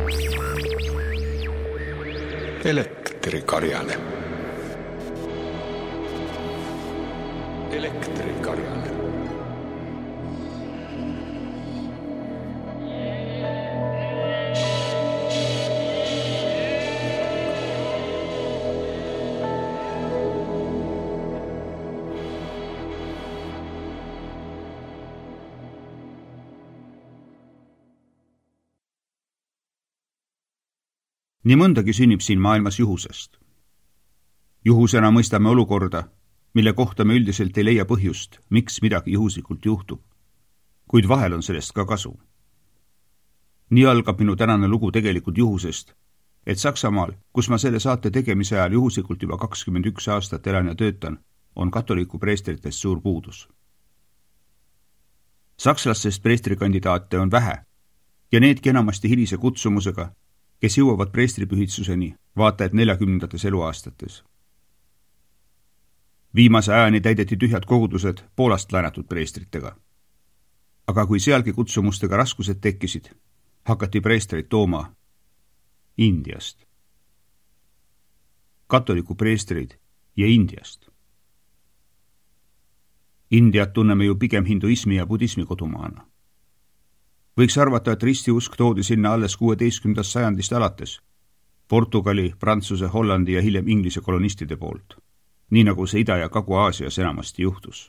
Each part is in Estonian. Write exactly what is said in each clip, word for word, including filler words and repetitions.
Elektrikarjane. Elektrikarjane. Nii mõndagi sünnib siin maailmas juhusest. Juhusena mõistame olukorda, mille kohta me üldiselt ei leia põhjust, miks midagi juhuslikult juhtub. Kuid vahel on sellest ka kasu. Nii algab minu tänane lugu tegelikult juhusest, et Saksamaal, kus ma selle saate tegemise ajal juhuslikult juba kakskümmend üks aastat elan ja töötan, on katoliku preestritest suur puudus. Sakslastest preestrikandidaate on vähe ja needki enamasti hilise kutsumusega, kes jõuavad preestripühitsuseni vaata et neljakümnendates eluaastates. Viimase ajani täideti tühjad kogudused Poolast laenatud preestritega. Aga kui sealgi kutsumustega raskused tekkisid, hakati preestreid tooma Indiast. Katoliku preestreid ja Indiast. Indiat tunneme ju pigem hinduismi ja budismi kodumaana. Võiks arvata, et ristiusk toodi sinna alles kuueteistkümnendast sajandist alates, Portugali, Prantsuse, Hollandi ja hiljem Inglise kolonistide poolt, nii nagu see Ida- ja Kagu-Aasias enamasti juhtus.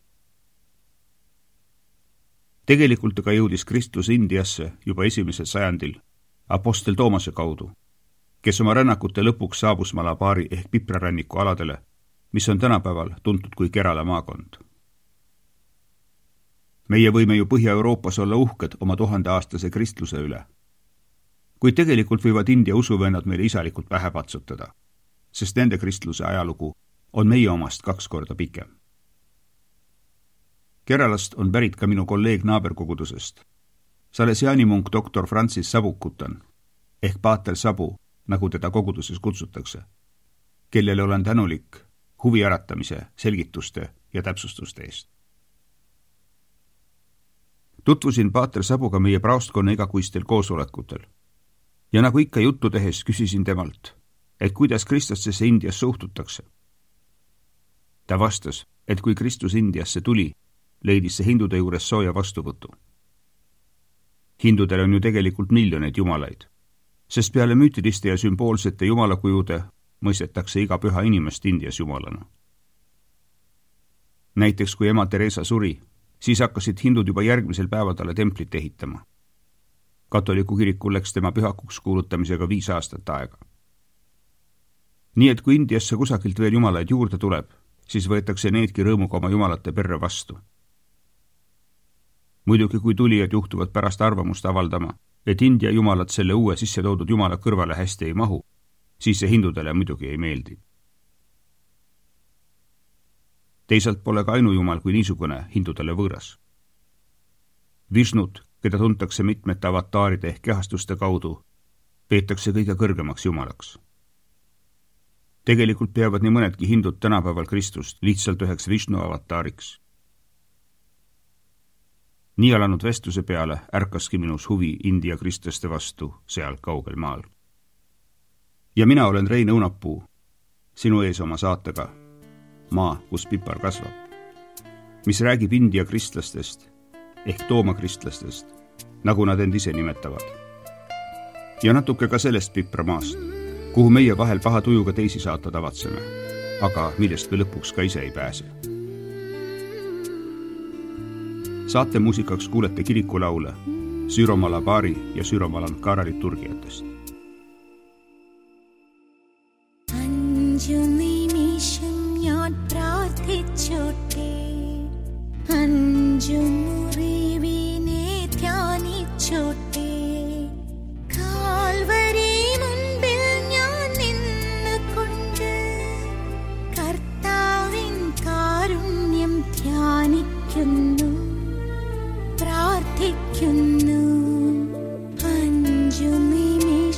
Tegelikult aga jõudis kristlus Indiasse juba esimesel sajandil apostel Toomase kaudu, kes oma rännakute lõpuks saabus Malabaari ehk Pipraranniku aladele, mis on tänapäeval tuntud kui Kerala maakond. Meie võime ju Põhja-Euroopas olla uhked oma tuhandeaastase kristluse üle. Kuid tegelikult võivad India usuvennad meile isalikult pähe patsutada, sest nende kristluse ajalugu on meie omast kaks korda pikem. Keralast on pärit ka minu kolleeg naaberkogudusest, salesiaanimunk doktor Francis Sabukutan, ehk Paater Sabu, nagu teda koguduses kutsutakse, kellele olen tänulik huvi äratamise, selgituste ja täpsustuste eest. Tutvusin Paater Sabuga meie praostkonna igakuistel koosolekutel ja nagu ikka juttu tehes küsisin temalt, et kuidas kristlastesse Indias suhtutakse. Ta vastas, et kui Kristus Indiasse tuli, leidis see hindude juures sooja vastuvõtu. Hindudel on ju tegelikult miljoneid jumalaid, sest peale müütiliste ja sümboolsete jumalakujude mõistetakse iga püha inimest Indias jumalana. Näiteks kui ema Teresa suri, siis hakkasid hindud juba järgmisel päeval talle templit ehitama. Katoliku kirikul läks tema pühakuks kuulutamisega viis aastat aega. Nii et kui Indiasse kusagilt veel jumalaid juurde tuleb, siis võetakse needki rõõmuga oma jumalate perre vastu. Muidugi kui tulijad juhtuvad pärast arvamust avaldama, et India jumalad selle uue sisse toodud jumala kõrvale hästi ei mahu, siis see hindudele muidugi ei meeldi. Teisalt pole ka ainujumal kui niisugune hindudele võõras. Vishnut, keda tuntakse mitmete avataaride ehk kehastuste kaudu, peetakse kõige kõrgemaks jumalaks. Tegelikult peavad nii mõnedki hindud tänapäeval Kristust lihtsalt üheks Vishnu avataariks. Nii alanud vestluse peale ärkaski minus huvi India kristlaste vastu seal kaugel maal. Ja mina olen Rein Õunapuu, sinu ees oma saatega Maa, kus pipar kasvab, mis räägib India kristlastest ehk Tooma kristlastest, nagu nad end ise nimetavad. Ja natuke ka sellest pipramaast, kuhu meie vahel paha tujuga teisi saata tavatseme, aga millest me lõpuks ka ise ei pääse. Saate muusikaks kuulete kirikulaule Syro Malabari ja Syro Malankara liturgiatest. പ്രാർത്ഥിക്കുന്നു അഞ്ചു നിമിഷം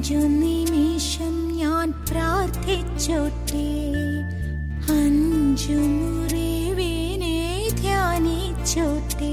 അഞ്ചു നിമിഷം ഞാൻ പ്രാർത്ഥിച്ചോട്ടെ, അഞ്ചു മുറിവിനെ ധ്യാനിച്ചോട്ടെ.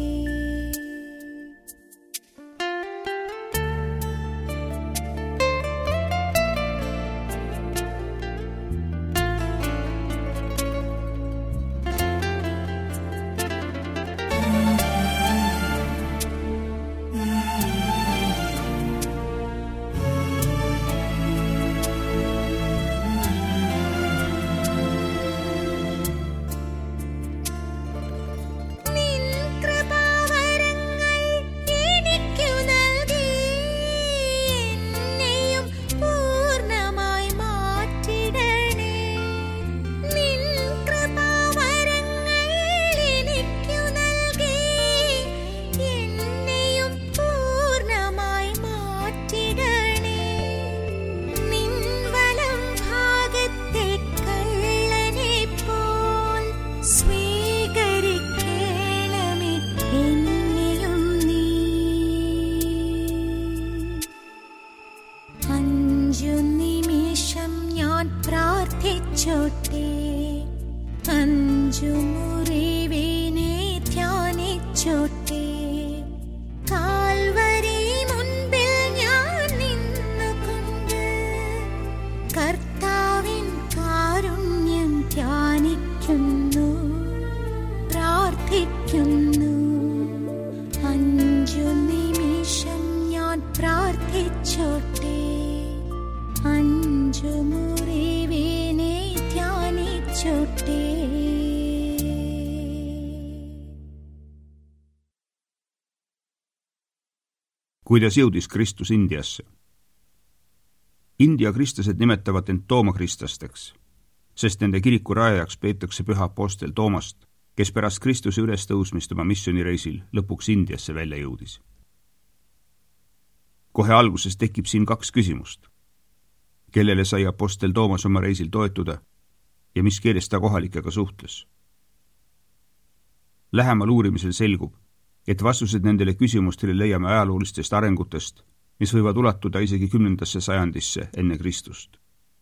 പ്രാർത്ഥിച്ചോട്ടെ, അഞ്ചു മുറിവിനെ ധ്യാനിച്ചോട്ടെ. കാൽവരി മുൻപിൽ ഞാൻ നിന്നുകൊണ്ട് കർത്താവിൻ കാരുണ്യം ധ്യാനിക്കുന്നു, പ്രാർത്ഥിക്കുന്നു. അഞ്ചു നിമിഷം ഞാൻ പ്രാർത്ഥിച്ചോട്ടെ, അഞ്ചു മുറിവിനെ ധ്യാനിച്ചോട്ടെ. Kuidas jõudis Kristus Indiasse? India kristlased nimetavad end toomakristasteks, sest nende kiriku rajajaks peetakse püha apostel Toomast, kes pärast Kristuse ülestõusmist oma missioonireisil lõpuks Indiasse välja jõudis. Kohe alguses tekib siin kaks küsimust. Kellele sai apostel Toomas oma reisil toetuda ja mis keeles ta kohalikega suhtles? Lähemal uurimisel selgub, et vastused nendele küsimustele leiame ajaloolistest arengutest, mis võivad ulatuda isegi kümnendasse sajandisse enne Kristust.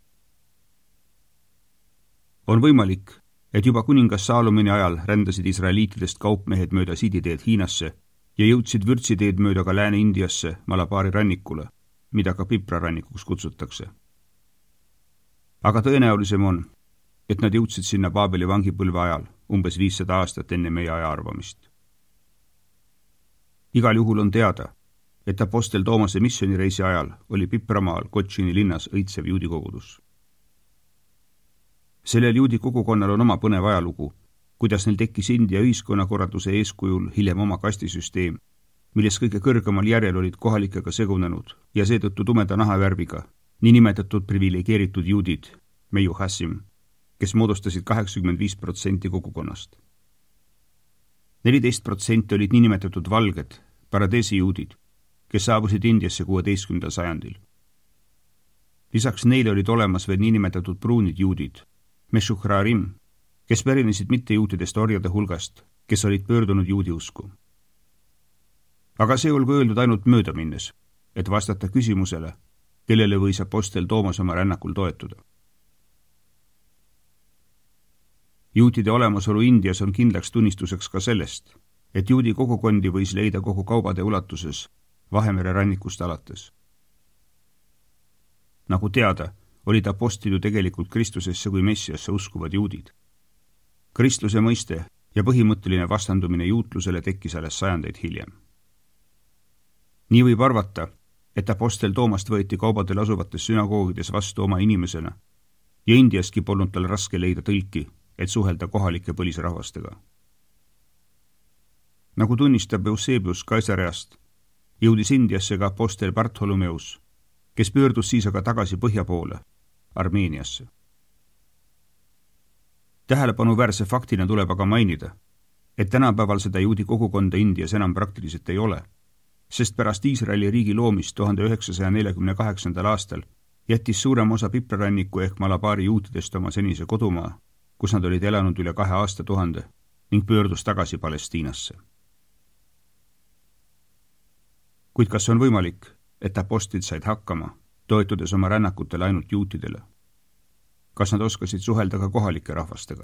On võimalik, et juba kuningas Saalomoni ajal rändasid israeliitidest kaupmehed mööda siiditeed Hiinasse ja jõudsid vürtsiteed mööda ka Lääne-Indiasse Malabaari rannikule, mida ka Pipra rannikuks kutsutakse. Aga tõenäolisem on, et nad jõudsid sinna Paabeli vangipõlve ajal umbes viissada aastat enne meie aja arvamist. Igal juhul on teada, et apostel Toomase missioonireisi ajal oli Pipramaal Kotšini linnas õitsev juudi kogudus. Sellel juudi kogukonnal on oma põnev ajalugu, kuidas neil tekkis India ühiskonnakorralduse eeskujul hiljem oma kastisüsteem, milles kõige kõrgemal järjel olid kohalikega segunenud ja seetõttu tumeda nahavärviga niinimetatud privilegeeritud juudid, Meiu Hassim, kes moodustasid kaheksakümmend viis protsenti kogukonnast. neliteist protsenti olid niinimetatud valged, paradeesi juudid, kes saabusid Indiasse kuueteistkümnendal sajandil. Lisaks neile olid olemas veel niinimetatud pruunid juudid, Meshuchrarim, kes pärinesid mittejuutidest orjade hulgast, kes olid pöördunud juudi usku. Aga see olgu öeldud ainult mööda minnes, et vastata küsimusele, kellele võis apostel Toomas oma rännakul toetuda. Juutide olemasolu Indias on kindlaks tunnistuseks ka sellest, et juudi kogukondi võis leida kogu kaubade ulatuses Vahemere rannikust alates. Nagu teada, olid apostlid ju tegelikult Kristusesse kui Messiasse uskuvad juudid. Kristluse mõiste ja põhimõtteline vastandumine juutlusele tekkis alles sajandeid hiljem. Nii võib arvata, et apostel Toomast võeti kaubadel asuvates sünagoogides vastu oma inimesena ja Indiaski polnud tal raske leida tõlki, et suhelda kohalike põlisrahvastega. Nagu tunnistab Eusebius Kaisareast, jõudis Indiasse ka apostel Bartholomeus, kes pöördus siis aga tagasi põhja poole, Armeeniasse. Tähelepanuväärse faktina tuleb aga mainida, et tänapäeval seda juudi kogukonda Indias enam praktiliselt ei ole, sest pärast Iisraeli riigi loomist tuhande üheksasaja neljakümne kaheksandal aastal jättis suurem osa Pipraranniku ehk Malabaari juutidest oma senise kodumaa, kus nad olid elanud üle kahe aasta tuhande ning pöördus tagasi Palestiinasse. Kuid kas on võimalik, et apostlid said hakkama, toetudes oma rännakutele ainult juutidele. Kas nad oskasid suhelda ka kohalike rahvastega?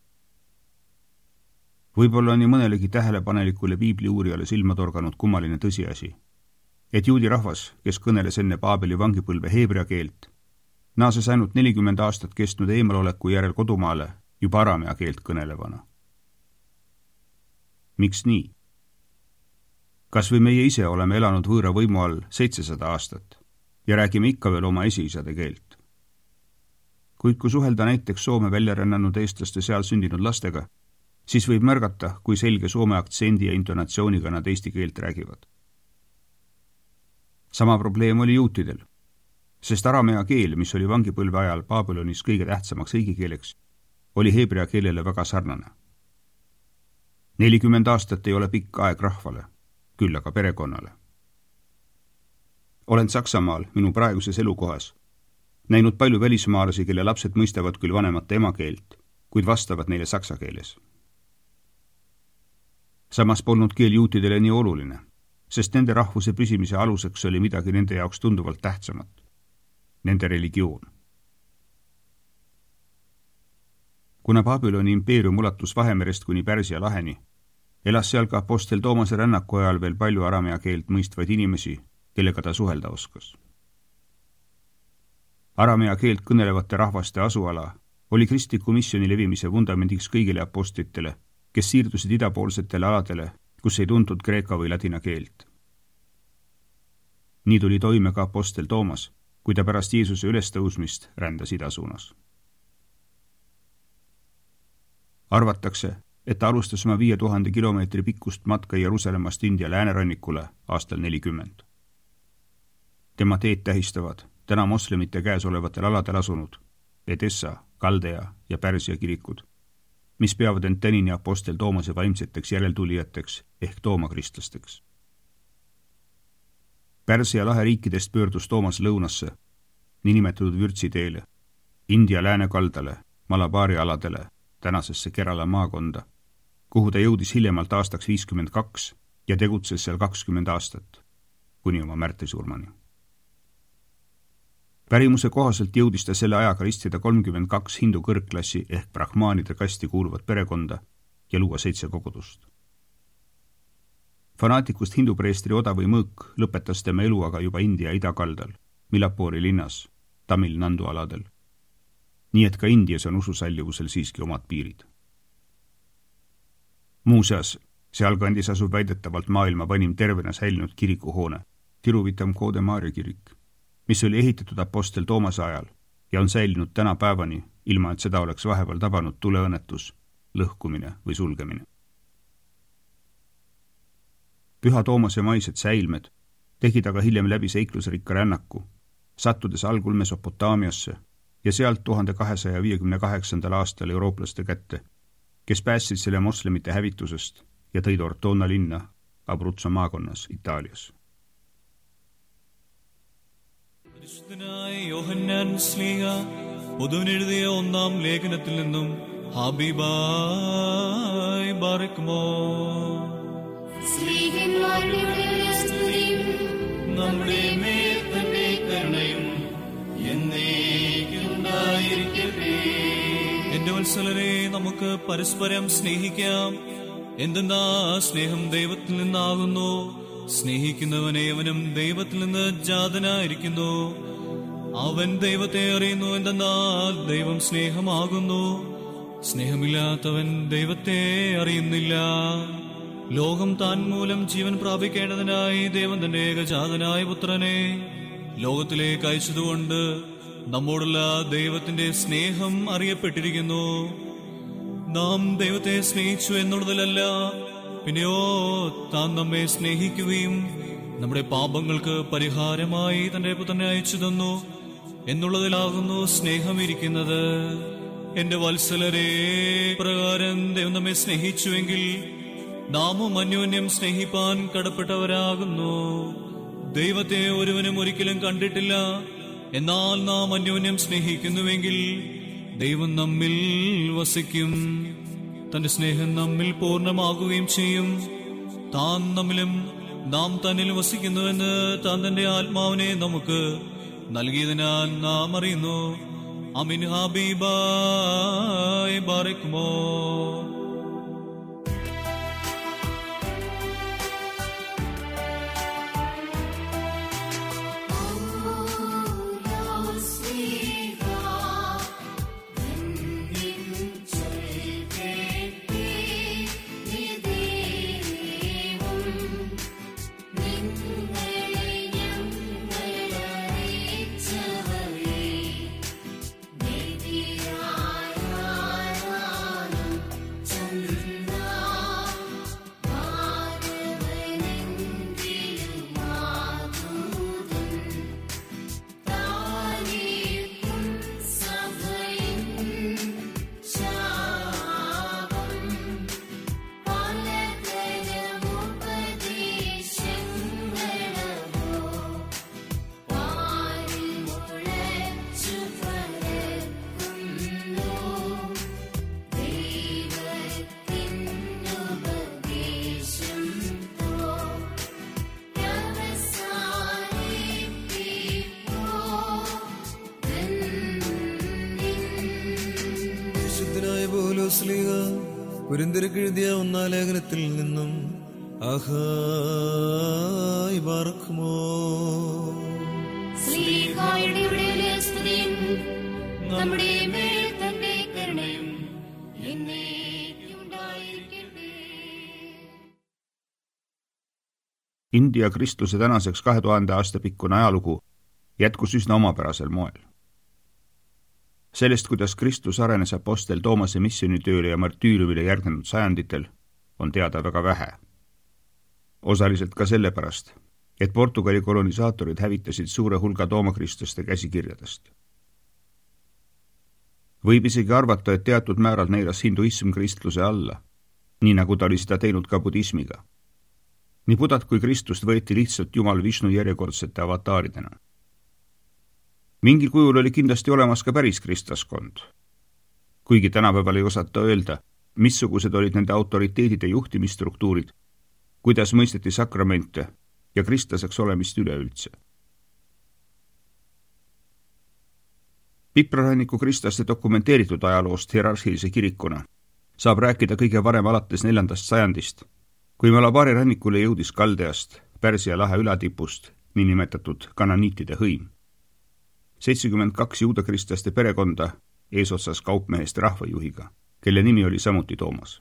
Võib-olla on nii mõnelegi tähelepanelikule piibli uurijale silma torganud kummaline tõsiasi, et juudi rahvas, kes kõneles enne Paabeli vangipõlve heebrea keelt, naases ainult nelikümmend aastat kestnud eemaloleku järel kodumaale juba aramea keelt kõnelevana. Miks nii? Kas või meie ise oleme elanud võõra võimu all seitsesada aastat ja räägime ikka veel oma esiisade keelt? Kuid kui suhelda näiteks Soome välja rännanud eestlaste seal sündinud lastega, siis võib märgata, kui selge soome aktsendi ja intonatsiooniga nad eesti keelt räägivad. Sama probleem oli juutidel, sest aramea keel, mis oli vangipõlve ajal Baabilonis kõige tähtsamaks õigekeeleks, oli heebrea keelele väga sarnane. nelikümmend aastat ei ole pikk aeg rahvale, küll aga perekonnale. Olen Saksamaal, minu praeguses elukohas, näinud palju välismaalasi, kelle lapsed mõistavad küll vanemate emakeelt, kuid vastavad neile saksa keeles. Samas polnud keel juutidele nii oluline, sest nende rahvuse püsimise aluseks oli midagi nende jaoks tunduvalt tähtsamat. Nende religioon. Kuna Baabiloni impeerium ulatus Vahemerest kuni Pärsia laheni, elas seal ka apostel Toomase rännaku ajal veel palju aramea keelt mõistvaid inimesi, kellega ta suhelda oskas. Aramea keelt kõnelevate rahvaste asuala oli kristliku missiooni levimise vundamendiks kõigile apostlitele, kes siirdusid idapoolsetele aladele, kus ei tuntud kreeka või ladina keelt. Nii tuli toime ka apostel Toomas, kui ta pärast Jeesuse ülestõusmist rändas idasuunas. Arvatakse, et ta alustas oma viie tuhande kilomeetri pikkust matka Jeruusalemmast India läänerannikule aastal nelikümmend. Tema teed tähistavad täna moslemite käes olevatel aladel asunud Edessa, Kaldea ja Pärsia kirikud, mis peavad end tänini apostel Toomase vaimseteks järeltulijateks ehk toomakristlasteks. Pärsia lahe riikidest pöördus Toomas lõunasse, niinimetatud vürtsiteele, India läänekaldale, Malabaari aladele, tänasesse Kerala maakonda, kuhu ta jõudis hiljemalt aastaks viiskümmend kaks ja tegutses seal kakskümmend aastat, kuni oma märtrisurmani. Pärimuse kohaselt jõudis ta selle ajaga ristida kolmkümmend kaks hindu kõrgklassi ehk brahmaanide kasti kuuluvat perekonda ja luua seitse kogudust. Fanaatikust hindupreestri Odavi Mõõk lõpetas tema elu aga juba India idakaldal, Milapuri linnas, Tamil Nandu aladel. Nii et ka Indias on ususallivusel siiski omad piirid. Muuseas, sealkandis asub väidetavalt maailma vanim tervena säilinud kirikuhoone, Tiruvitam Koode Maarja kirik, mis oli ehitatud apostel Toomase ajal ja on säilinud täna päevani, ilma et seda oleks vahepeal tabanud tuleõnnetus, lõhkumine või sulgemine. Püha Toomase maised säilmed tegid aga hiljem läbi seiklusrikka rännaku, sattudes algul Mesopotaamiasse ja sealt tuhande kahesaja viiekümne kaheksandal aastal eurooplaste kätte, kes päästsid selle moslemite hävitusest ja tõid Ortona linna Abruzzo maakonnas Itaalias. യോഹന്നാൻ ശ്ലീഹ പൊതുവിനെഴുതിയ ഒന്നാം ലേഖനത്തിൽ നിന്നും ഹബീബായി ബാറക്കുമോ നമ്മുടെ മേൽ തന്റെ കരുണയും എന്നേക്കുണ്ടായിരിക്കട്ടെ. എന്റെ വത്സലരെ, നമുക്ക് പരസ്പരം സ്നേഹിക്കാം. എന്തെന്നാ സ്നേഹം ദൈവത്തിൽ നിന്നാകുന്നു. സ്നേഹിക്കുന്നവനെ അവനും ദൈവത്തിൽ നിന്ന് ജാതനായിരിക്കുന്നു. അവൻ ദൈവത്തെ അറിയുന്നു. എന്തെന്നാൽ ദൈവം സ്നേഹമാകുന്നു. സ്നേഹമില്ലാത്തവൻ ദൈവത്തെ അറിയുന്നില്ല. ലോകം താൻ മൂലം ജീവൻ പ്രാപിക്കേണ്ടതിനായി ദൈവം തന്റെ ഏകജാതനായ പുത്രനെ ലോകത്തിലേക്ക് അയച്ചതുകൊണ്ട് നമ്മോടുള്ള ദൈവത്തിന്റെ സ്നേഹം അറിയപ്പെട്ടിരിക്കുന്നു. നാം ദൈവത്തെ സ്നേഹിച്ചു എന്നുള്ളതിലല്ല, പിന്നെയോ താൻ നമ്മെ സ്നേഹിക്കുകയും നമ്മുടെ പാപങ്ങൾക്ക് പരിഹാരമായി തന്റെ പുത്രനെ അയച്ചു തന്നു എന്നുള്ളതിലാകുന്നു സ്നേഹമിരിക്കുന്നത്. എന്റെ വത്സലരെ, പ്രകാരം ദൈവം നമ്മെ സ്നേഹിച്ചുവെങ്കിൽ നാമും അന്യോന്യം സ്നേഹിപ്പാൻ കടപ്പെട്ടവരാകുന്നു. ദൈവത്തെ ഒരുവനും ഒരിക്കലും കണ്ടിട്ടില്ല. എന്നാൽ നാം അന്യോന്യം സ്നേഹിക്കുന്നുവെങ്കിൽ ദൈവം നമ്മിൽ വസിക്കും. തന്റെ സ്നേഹം നമ്മിൽ പൂർണ്ണമാകുകയും ചെയ്യും. താൻ നമ്മിലും നാം തന്നിൽ വസിക്കുന്നുവെന്ന് താൻ തന്റെ ആത്മാവിനെ നമുക്ക് നൽകിയതിനാൽ നാം അറിയുന്നു. അമിൻ ഹബീബായ് ബാറക്കുമോ. കുരിന്ത്യർക്കെഴുതിയ ഒന്നാം ലേഖനത്തിൽ നിന്നും ആഹായ് ബാറക്കുമോ. നമ്മുടെ മേൽ തന്റെ കരുണയും എന്നേക്കുണ്ടായിരിക്കട്ടെ. India kristluse tänaseks kahe tuhande aasta pikkune ajalugu jätkus üsna omapärasel moel. Sellest, kuidas Kristus arenes apostel Toomase missioonitööle ja martüüriumile järgnenud sajanditel, on teada väga vähe. Osaliselt ka sellepärast, et Portugali kolonisaatorid hävitasid suure hulga toomakristlaste käsikirjadest. Võib isegi arvata, et teatud määral neeras hinduism kristluse alla, nii nagu ta oli seda teinud ka budismiga. Nii Budat kui Kristust võeti lihtsalt Jumal Vishnu järjekordsete avataaridena. Mingil kujul oli kindlasti olemas ka päris kristlaskond. Kuigi tänapäeval ei osata öelda, missugused olid nende autoriteedid ja juhtimisstruktuurid, kuidas mõisteti sakramente ja kristlaseks olemist üleüldse. Pipraranniku kristlaste dokumenteeritud ajaloost hierarhilise kirikuna saab rääkida kõige varem alates neljandast sajandist, kui Malabaari rannikule jõudis Kaldeast, Pärsia lahe ülatipust, niinimetatud kananiitide hõim. seitsekümmend kaks juudakristlaste perekonda eesotsas kaupmehest rahvajuhiga, kelle nimi oli samuti Toomas.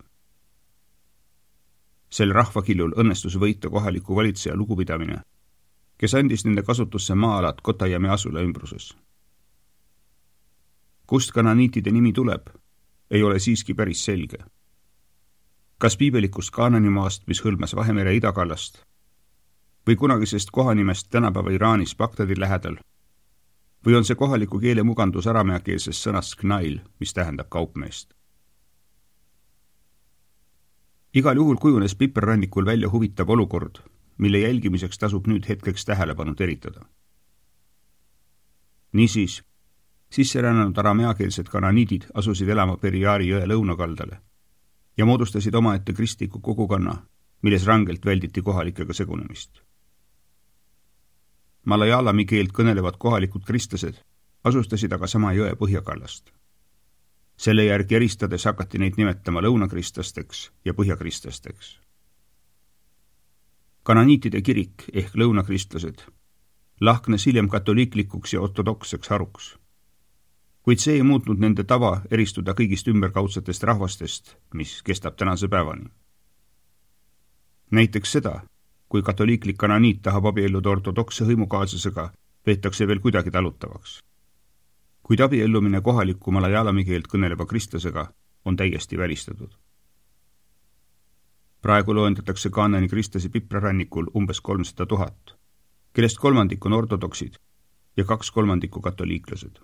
Sel rahvakillul õnnestus võita kohaliku valitseja lugupidamine, kes andis nende kasutusse maa-alad Kotajami asula ümbruses. Kust kananiitide nimi tuleb, ei ole siiski päris selge. Kas piibelikust Kaananimaast, mis hõlmas Vahemere idakallast, või kunagisest kohanimest tänapäeva Iraanis Bagdadi lähedal, või on see kohaliku keele mugandus arameakeelsest sõnast knail, mis tähendab kaupmeest. Igal juhul kujunes Piperrannikul välja huvitav olukord, mille jälgimiseks tasub nüüd hetkeks tähelepanu teritada. Niisiis, sisserännanud arameakeelsed kananiidid asusid elama Periaari jõe lõunakaldale ja moodustasid omaette kristliku kogukonna, milles rangelt välditi kohalikega segunemist. Malayalami keelt kõnelevad kohalikud kristlased asustasid aga sama jõe põhjakallast. Selle järgi eristades hakati neid nimetama lõunakristlasteks ja põhjakristlasteks. Kananiitide kirik ehk lõunakristlased lahknes hiljem katoliiklikuks ja ortodokseks haruks. Kuid see ei muutnud nende tava eristuda kõigist ümberkaudsetest rahvastest, mis kestab tänase päevani. Näiteks seda, kui katoliiklik kananiit tahab abielluda ortodokse hõimukaaslasega, peetakse veel kuidagi talutavaks. Kuid abiellumine kohaliku malayalami keelt kõneleva kristlasega on täiesti välistatud. Praegu loendatakse Kaanani kristlasi Piprarannikul umbes kolmsada tuhat, kellest kolmandik on ortodoksid ja kaks kolmandikku katoliiklased.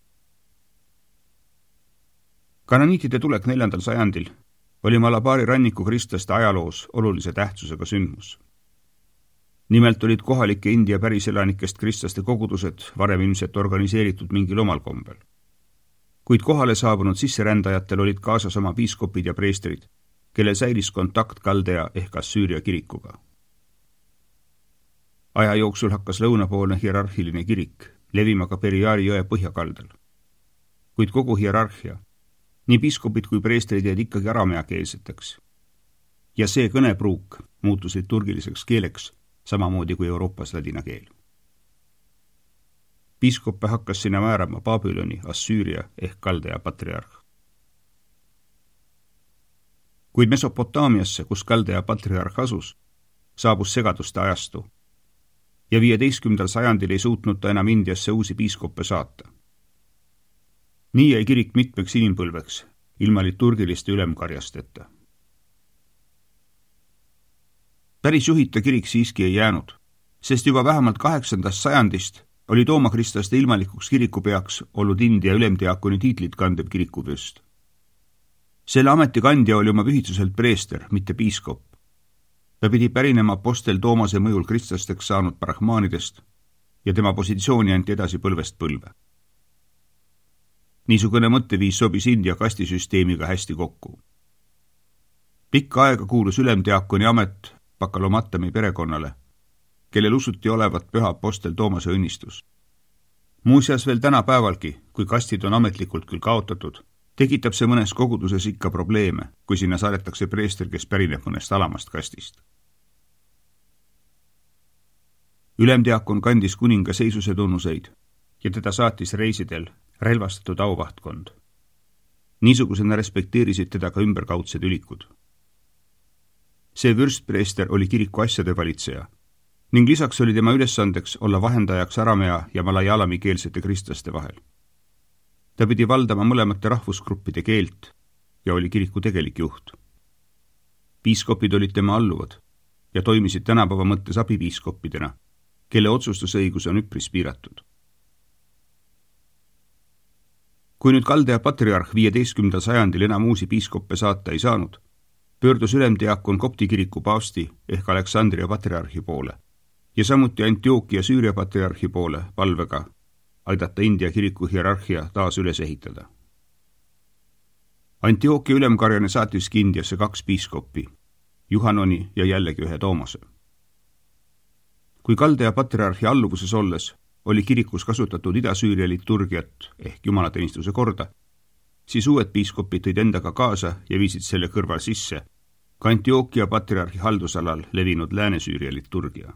Kananiitide tulek neljandal sajandil oli Malabaari ranniku kristlaste ajaloos olulise tähtsusega sündmus. Nimelt olid kohalike India päriselanikest kristlaste kogudused varem ilmselt organiseeritud mingil omal kombel. Kuid kohale saabunud sisserändajatel olid kaasas oma piiskopid ja preestrid, kellel säilis kontakt Kaldea ehk Assüüria kirikuga. Aja jooksul hakkas lõunapoolne hierarhiline kirik, levima ka Periaari jõe põhjakaldal. Kuid kogu hierarhia, nii piiskopid kui preestrid jäid ikkagi arameakeelseteks. Ja see kõnepruuk muutus liturgiliseks keeleks, samamoodi kui Euroopas ladina keel. Piiskoppe hakkas sinna määrama Babyloni, Assüüria ehk Kaldea patriarh. Kuid Mesopotaamiasse, kus Kaldea patriarh asus, saabus segaduste ajastu ja viieteistkümnendal sajandil ei suutnud ta enam Indiasse uusi piiskoppe saata. Nii jäi kirik mitmeks inimpõlveks, ilma liturgiliste ülemkarjasteta. Päris juhita kirik siiski ei jäänud, sest juba vähemalt kaheksandast sajandist oli toomakristlaste ilmalikuks kirikupeaks olnud India ülemdiakoni tiitlit kandev kirikuvürst. Selle ametikandja oli oma pühitsuselt preester, mitte piiskop. Ta pidi pärinema apostel Toomase mõjul kristlasteks saanud brahmaanidest ja tema positsiooni anti edasi põlvest põlve. Niisugune mõtteviis sobis India kastisüsteemiga hästi kokku. Pikka aega kuulus ülemdiakoni amet Bakalomatami perekonnale, kellel usuti olevat püha apostel Toomase õnnistus. Muuseas veel tänapäevalgi, kui kastid on ametlikult küll kaotatud, tekitab see mõnes koguduses ikka probleeme, kui sinna saadetakse preester, kes pärineb mõnest alamast kastist. Ülemdiakon kandis kuninga seisuse tunnuseid ja teda saatis reisidel relvastatud auvahtkond. Niisugusena respekteerisid teda ka ümberkaudsed ülikud. See vürstpreester oli kiriku asjade valitseja ning lisaks oli tema ülesandeks olla vahendajaks aramea ja malajalami keelsete kristlaste vahel. Ta pidi valdama mõlemate rahvusgruppide keelt ja oli kiriku tegelik juht. Piiskopid olid tema alluvad ja toimisid tänapäeva mõttes abipiiskoppidena, kelle otsustusõigus on üpris piiratud. Kui nüüd Kaldea patriarh viieteistkümnendal sajandil enam uusi piiskoppe saata ei saanud, pöördus ülemdiakon kopti kiriku paavsti ehk Aleksandria patriarhi poole ja samuti Antiookia Süüria patriarhi poole palvega aidata India kiriku hierarhia taas üles ehitada. Antiookia ülemkarjane saatiski Indiasse kaks piiskoppi, Juhanoni ja jällegi ühe Toomase. Kui Kaldea patriarhi alluvuses olles oli kirikus kasutatud Ida-Süüria liturgiat ehk jumalateenistuse korda, siis uued piiskopid tõid endaga kaasa ja viisid selle kõrval sisse ka Antiookia patriarhi haldusalal levinud Lääne-Süüria liturgia.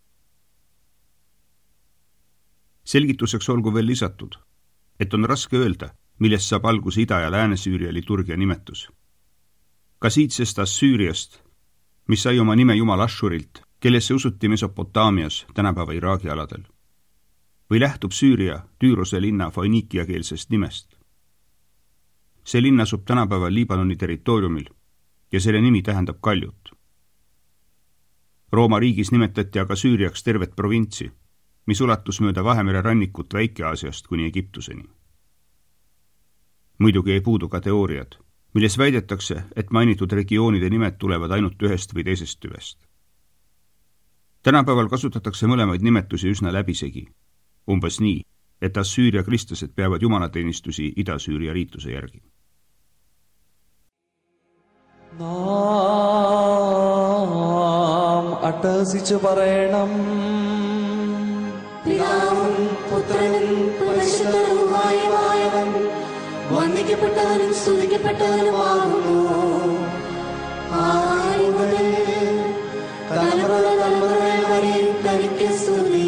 Selgituseks olgu veel lisatud, et on raske öelda, millest saab alguse Ida- ja Lääne-Süüria liturgia nimetus. Ka siidsest Assüüriast, mis sai oma nime jumal Ashurilt, kellesse usuti Mesopotaamias tänapäeva Iraagi aladel, või lähtub Süüria Tüürose linna foiniikiakeelsest nimest. See linn asub tänapäeval Liibanoni territooriumil ja selle nimi tähendab kaljut. Rooma riigis nimetati aga Süüriaks tervet provintsi, mis ulatus mööda Vahemere rannikut Väike-Aasiast kuni Egiptuseni. Muidugi ei puudu ka teooriad, milles väidetakse, et mainitud regioonide nimed tulevad ainult ühest või teisest tüvest. Tänapäeval kasutatakse mõlemaid nimetusi üsna läbisegi, umbes nii, et Assüüria kristlased peavad jumalateenistusi Ida-Süüria riituse järgi. നാം അട്ടഹസിച്ചു പറയണം. പിതാവും പുത്രനും പരിശുദ്ധരുമായവൻ വന്ദിക്കപ്പെട്ടവനും സ്തുതിക്കപ്പെട്ടവനുമാകുന്നു. ആദ്യം മുതൽ തലമുറ തലമുറ വരെ തനിക്ക് സ്തുതി.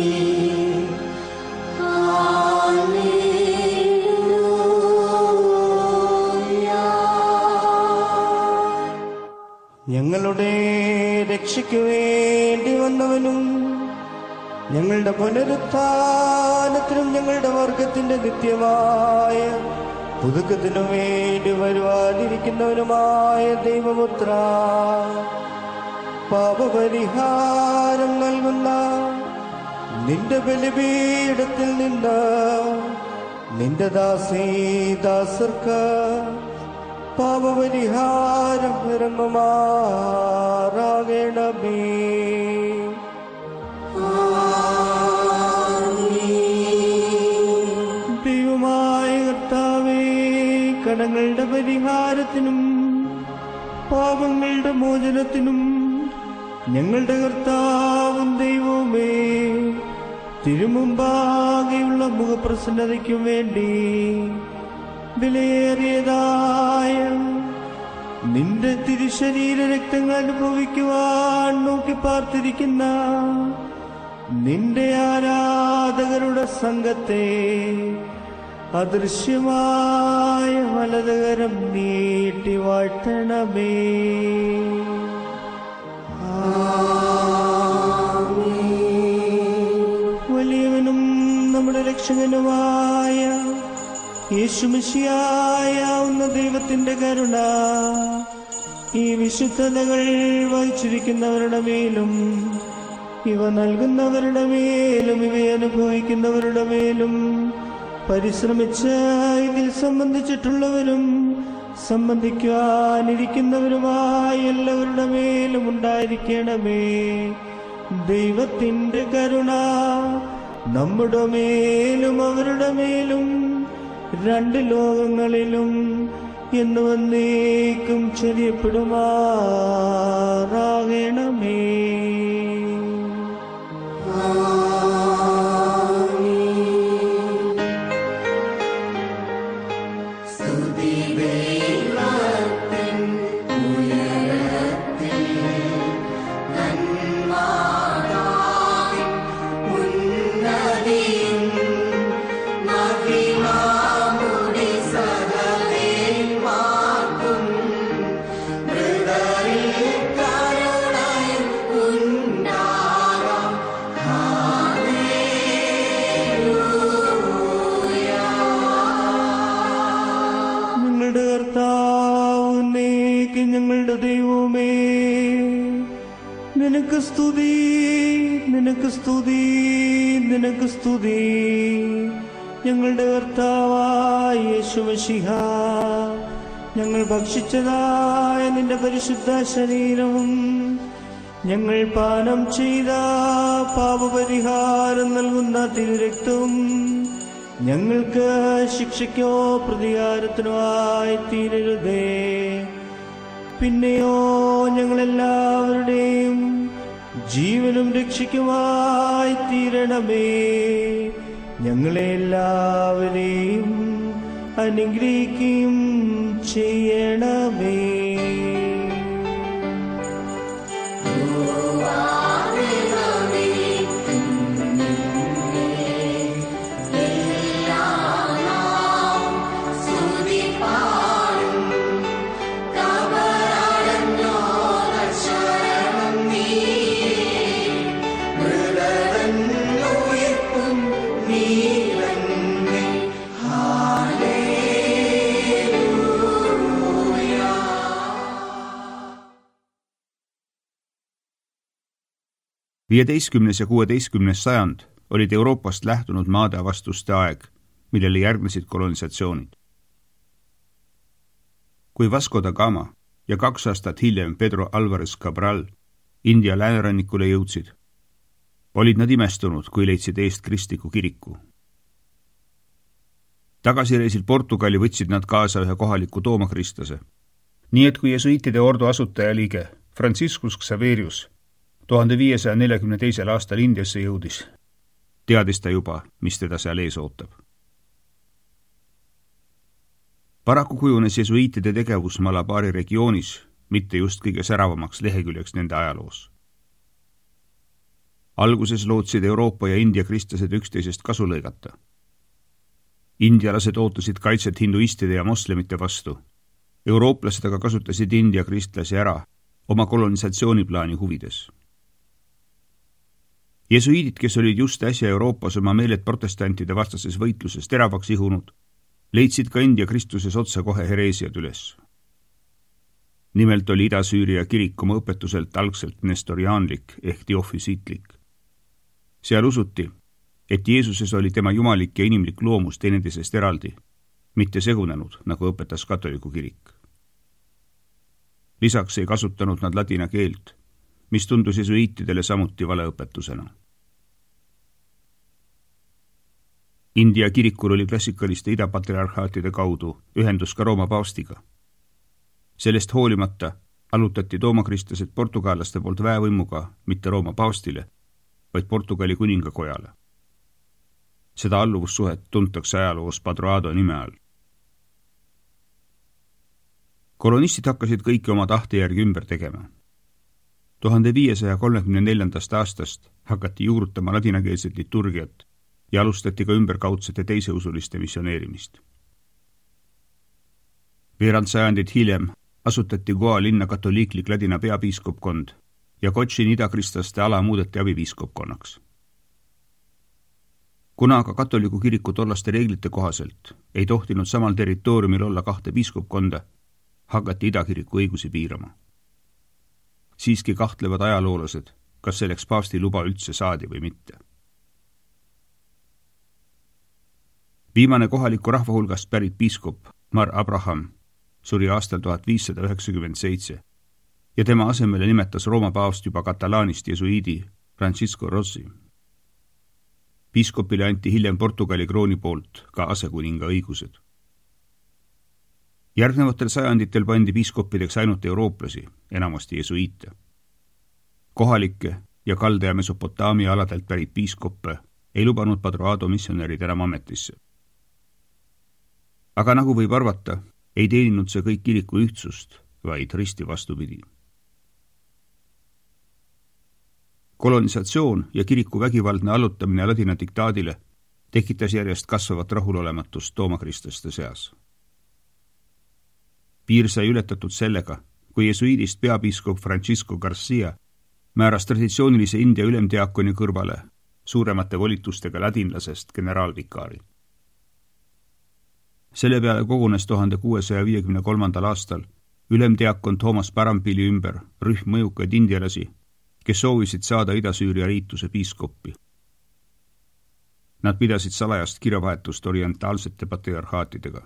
ഞങ്ങളുടെ രക്ഷയ്ക്കു വേണ്ടി വന്നവനും ഞങ്ങളുടെ പുനരുത്ഥാനത്തിനും ഞങ്ങളുടെ വർഗത്തിന്റെ നിത്യമായ പുതുക്കത്തിനും വേണ്ടി വരുവാനിരിക്കുന്നവനുമായ ദൈവപുത്ര, പാപപരിഹാരം നൽകുന്ന നിന്റെ ബലിപീഠത്തിൽ നിന്ന് നിന്റെ ദാസീദാസർക്ക് പാപപരിഹാരം ഇറങ്ങുമാറാകണമേ. ദൈവമായ കർത്താവേ, കടങ്ങളുടെ പരിഹാരത്തിനും പാപങ്ങളുടെ മോചനത്തിനും ഞങ്ങളുടെ കർത്താവും ദൈവമേ തിരുമുമ്പാകെയുള്ള മുഖപ്രസന്നതയ്ക്കും വേണ്ടി വിലയേറിയതായ നിന്റെ തിരുശരീര രക്തങ്ങൾ അനുഭവിക്കുവാൻ നോക്കി പാർത്തിരിക്കുന്ന നിന്റെ ആരാധകരുടെ സംഘത്തെ അദൃശ്യമായ വലതുകരം നീട്ടി വാഴ്ത്തണമേ. വലിയവനും നമ്മുടെ രക്ഷകനുമായ യേശുമിശിഹായാവുന്ന ദൈവത്തിന്റെ കരുണ ഈ വിശുദ്ധതകൾ വഹിച്ചിരിക്കുന്നവരുടെ മേലും ഇവ നൽകുന്നവരുടെ മേലും ഇവയെ അനുഭവിക്കുന്നവരുടെ മേലും പരിശ്രമിച്ച് ഇതിൽ സംബന്ധിച്ചിട്ടുള്ളവരും സംബന്ധിക്കാനിരിക്കുന്നവരുമായ എല്ലാവരുടെ മേലും ഉണ്ടായിരിക്കണമേ. ദൈവത്തിന്റെ കരുണ നമ്മുടെ മേലും അവരുടെ മേലും രണ്ട് ലോകങ്ങളിലും എന്ന് വന്നേക്കും ചെറിയപ്പെടുമാറാകണമേ. ഞങ്ങളുടെ ദൈവമേ, നിനക്ക് സ്തുതി, നിനക്ക് സ്തുതി, നിനക്ക് സ്തുതി. ഞങ്ങളുടെ കർത്താവായ യേശുമിശിഹാ, ഞങ്ങൾ ഭക്ഷിച്ചതായ നിന്റെ പരിശുദ്ധ ശരീരവും ഞങ്ങൾ പാനം ചെയ്ത പാപപരിഹാരം നൽകുന്ന തിരുരക്തവും ഞങ്ങൾക്ക് ശിക്ഷയ്ക്കോ പ്രതികാരത്തിനോ ആയി തീരരുതേ. പിന്നെയോ ഞങ്ങളെല്ലാവരുടെയും ജീവനും രക്ഷയ്ക്കുമായി തീരണമേ. ഞങ്ങളെ എല്ലാവരെയും അനുഗ്രഹിക്കുകയും ചെയ്യണമേ. viieteistkümnes ja kuueteistkümnes sajand olid Euroopast lähtunud maadeavastuste aeg, millele järgnesid kolonisatsioonid. Kui Vasco da Gama ja kaks aastat hiljem Pedro Alvarez Cabral India läänerannikule jõudsid, olid nad imestunud, kui leidsid eest kristliku kiriku. Tagasireisil Portugali võtsid nad kaasa ühe kohaliku toomakristlase. Nii et kui jesuitide ordu asutajaliige Franciscus Xaverius tuhande viiesaja neljakümne teisel aastal Indiasse jõudis, teadis ta juba, mis teda seal ees ootab. Paraku kujunes jesuitide tegevus Malabari regioonis mitte just kõige säravamaks leheküljeks nende ajaloos. Alguses lootsid Euroopa ja India kristlased üksteisest kasu lõigata. Indialased ootasid kaitset hinduistide ja moslemite vastu. Eurooplased aga kasutasid India kristlasi ära oma kolonisatsiooniplaani huvides. Jesuidid, kes olid just äsja Euroopas oma meeled protestantide vastases võitluses teravaks ihunud, leidsid ka India kristluses otsa kohe hereesiad üles. Nimelt oli Ida-Süüria kirik oma õpetuselt algselt nestoriaanlik ehk teofisiitlik. Seal usuti, et Jeesuses oli tema jumalik ja inimlik loomus teineteisest eraldi, mitte segunenud, nagu õpetas katoliku kirik. Lisaks ei kasutanud nad ladina keelt, mis tundus jesuiitidele samuti valeõpetusena. India kirikul oli klassikaliste idapatriarhaatide kaudu ühendus ka Rooma paavstiga. Sellest hoolimata allutati toomakristlased portugallaste poolt väevõimuga mitte Rooma paavstile, vaid Portugali kuningakojale. seda alluvussuhet tuntakse ajaloos Padroado nime all. Kolonistid hakkasid kõiki oma tahte järgi ümber tegema. tuhande viiesaja kolmekümne neljandast aastast hakati juurutama ladinakeelset liturgiat ja alustati ka ümberkaudsete teiseusuliste missioneerimist. Veerand sajandit hiljem asutati Goa linna katoliiklik ladina peapiiskopkond ja Cochin idakristlaste ala muudeti abipiiskopkonnaks. Kuna aga katoliku kiriku tollaste reeglite kohaselt ei tohtinud samal territooriumil olla kahte piiskopkonda, hakati idakiriku õigusi piirama. Siiski kahtlevad ajaloolased, kas selleks paavsti luba üldse saadi või mitte. Viimane kohaliku rahva hulgast pärit piiskop Mar Abraham suri aastal tuhat viissada üheksakümmend seitse ja tema asemele nimetas Rooma paavst juba Katalaanist jesuiidi Francisco Rossi. Piiskopile anti hiljem Portugali krooni poolt ka asekuninga õigused. Järgnevatel sajanditel pandi piiskoppideks ainult eurooplasi, enamasti jesuiite. Kohalikke ja Kalde ja Mesopotaamia aladelt pärit piiskoppe ei lubanud Padroado missionärid enam ametisse. Aga nagu võib arvata, ei teeninud see kõik kiriku ühtsust, vaid risti vastupidi. Kolonisatsioon ja kiriku vägivaldne allutamine ladina diktaadile tekitas järjest kasvavat rahulolematust toomakristlaste seas. Piir sai ületatud sellega, kui jesuiidist peapiiskop Francisco Garcia määras traditsioonilise India ülemdiakoni kõrvale suuremate volitustega ladinlasest generaalvikaari. Selle peale kogunes tuhande kuuesaja viiekümne kolmandal aastal ülemdiakon Thomas Parampili ümber rühm mõjukaid indialasi, kes soovisid saada Ida-Süüria riituse piiskoppi. Nad pidasid salajast kirjavahetust orientaalsete patriarhaatidega.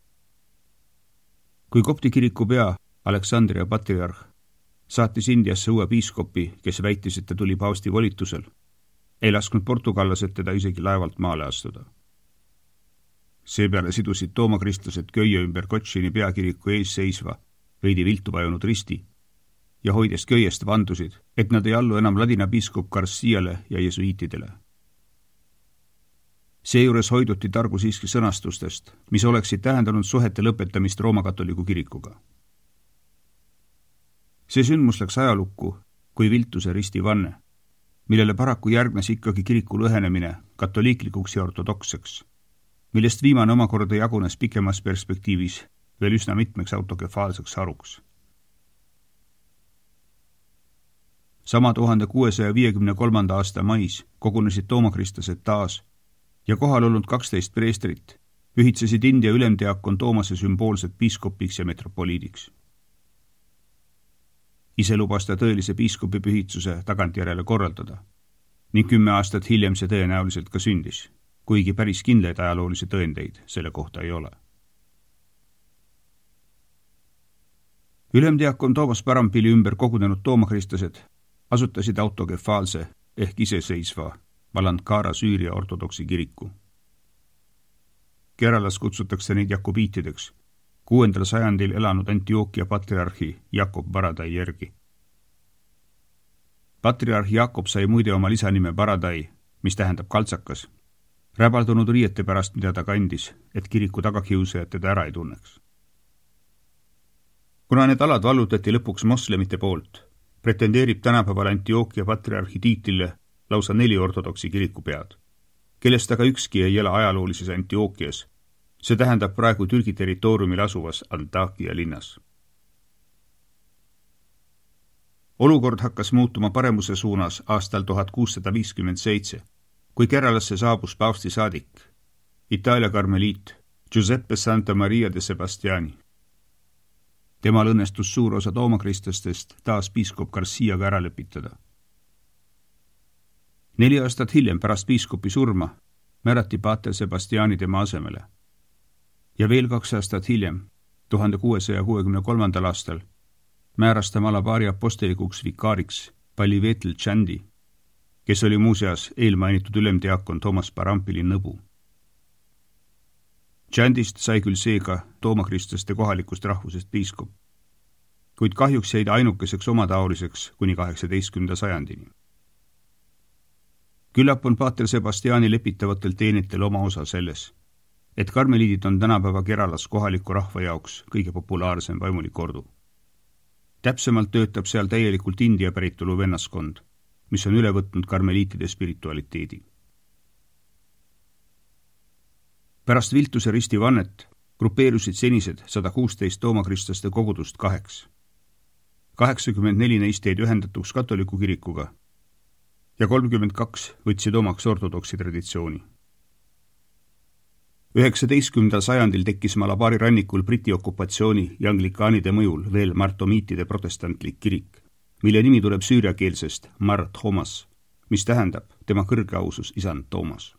Kui kopti kiriku pea, Aleksandria patriarh, saatis Indiasse uue piiskopi, kes väitis, et ta tuli paavsti volitusel, ei lasknud portugallased teda isegi laevalt maale astuda. Seepeale sidusid toomakristlased köie ümber Cochini peakiriku ees seisva, veidi viltu vajunud risti ja hoides köiest vandusid, et nad ei allu enam ladina piiskop Garciale ja jesuiitidele. Seejuures hoiduti targu siiski sõnastustest, mis oleksid tähendanud suhete lõpetamist Rooma katoliku kirikuga. See sündmus läks ajalukku kui viltuse ristivanne, millele paraku järgnes ikkagi kiriku lõhenemine katoliiklikuks ja ortodokseks, millest viimane omakorda jagunes pikemas perspektiivis veel üsna mitmeks autokefaalseks haruks. Sama tuhande kuuesaja viiekümne kolmanda aasta mais kogunesid toomakristlased taas ja kohal olnud kaksteist preestrit ühitsesid India ülemdiakon Toomase sümboolset piiskopiks ja metropoliidiks. Ise lubas ta tõelise piiskopi pühitsuse tagantjärele korraldada ning kümme aastat hiljem see tõenäoliselt ka sündis, kuigi päris kindlaid ajaloolisi tõendeid selle kohta ei ole. Ülemdiakon Toomas Parampili ümber kogunenud toomakristlased asutasid autokefaalse ehk iseseisva Valankara Süüria ortodoksi kiriku. Keralas kutsutakse neid jakobiitideks, kuuendal sajandil elanud Antioquia patriarhi Jakob Baradai järgi. Patriarh Jakob sai muide oma lisanime Baradai, mis tähendab kaltsakas, räbaldunud riiete pärast, mida ta kandis, et kiriku tagakiusajad teda ära ei tunneks. Kuna need alad vallutati lõpuks moslemite poolt, pretendeerib tänapäeval Antioquia patriarhi tiitlile lausa neli ortodoksi kirikupead, kellest aga ükski ei ela ajaloolises Antioquias, see tähendab praegu Türgi territooriumil asuvas Antakya linnas. Olukord hakkas muutuma paremuse suunas aastal tuhat kuussada viiskümmend seitse, kui Keralasse saabus paavsti saadik, Itaalia karmeliit Giuseppe Santa Maria de Sebastiani. Temal õnnestus suur osa toomakristlastest taas piiskop Garciaga ära lepitada. Neli aastat hiljem pärast piiskopi surma määrati paater Sebastiani tema asemele. Ja veel kaks aastat hiljem, tuhande kuuesaja kuuekümne kolmandal aastal, määras ta Malabaari apostolikuks vikaariks Palivetel Chandi, kes oli muuseas eelmainitud ülemdiakon Thomas Parampili nõbu. Chandist sai küll seega toomakristlaste kohalikust rahvusest piiskop, kuid kahjuks jäid ainukeseks omataoliseks kuni kaheksateistkümnenda sajandini. küllap on paater Sebastiani lepitavatel teenitel oma osa selles, et karmeliidid on tänapäeva Keralas kohaliku rahva jaoks kõige populaarsem vaimulik ordu. Täpsemalt töötab seal täielikult India päritolu vennaskond, mis on üle võtnud karmeliitide spiritualiteedi. Pärast Viltuse risti vannet grupeerusid senised sada kuusteist toomakristlaste kogudust kaheks. kaheksakümmend neli neist jäid ühendatuks katoliku kirikuga ja kolmkümmend kaks võtsid omaks ortodoksi traditsiooni. üheksateistkümnendal sajandil tekkis Malabari rannikul Briti okupatsiooni ja anglikaanide mõjul veel martomiitide protestantlik kirik, mille nimi tuleb süüriakeelsest Mar Thomas, mis tähendab tema kõrgeausus isand Toomas.